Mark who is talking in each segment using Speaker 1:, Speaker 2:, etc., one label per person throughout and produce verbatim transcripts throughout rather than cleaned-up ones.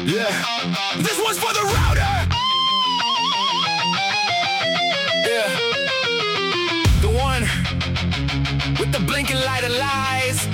Speaker 1: Yeah. This one's for the router. Yeah. The one with the blinking light of lies.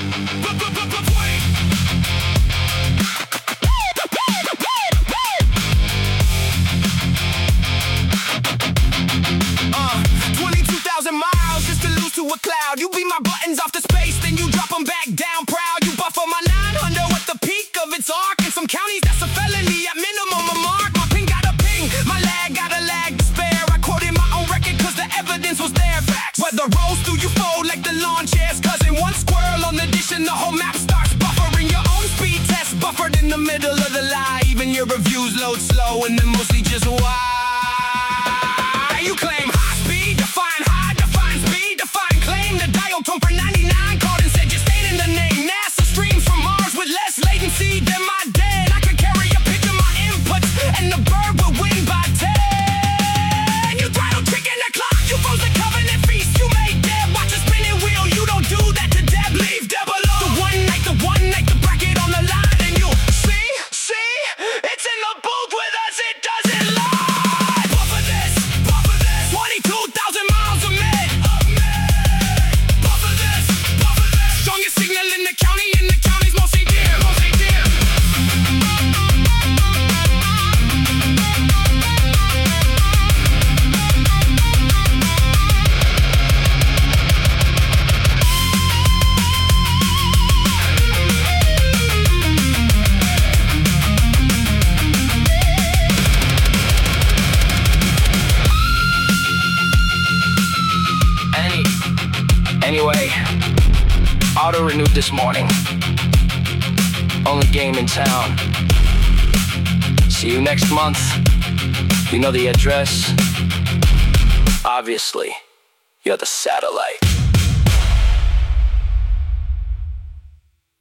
Speaker 1: Uh, twenty-two thousand miles just to lose to a cloud. You beat my buttons off to space, then you drop them back down proud. You buffer my nine hundred with the peak of its arc. In some counties, that's a felony, at minimum a mark. My ping got a ping, my lag got a lag to spare. I quoted my own record cause the evidence was there. Facts. Whether rolls through you fold like the lawn chair's cousin. One squirrel on the dish and the whole map starts buffering. Your own speed test buffered in the middle of the lie. Even your reviews load slow and then mostly just why. You claim high speed, define high, define speed, define claim. The dial tone for ninety-nine called and said just stayed in the name. NASA streams from Mars with less latency than my dead. I could carry a picture of my inputs and the bird would win by ten. You throttle chicken the clock, you froze the covenant feast. You made dead, watch a spinning wheel. You don't do that to Deb, leave Deb alone. The one night, the one night, the bracket on the line. And you see, see, it's in the booth with us, it doesn't lie. Buffer this, buffer this, twenty-two thousand miles of mid. Buffer this, buffer this, strongest signal in the county, in the county's mostly deer, mostly deer. Any, anyway, auto renewed this morning. Only game in town. See you next month. You know the address? Obviously, you're the satellite.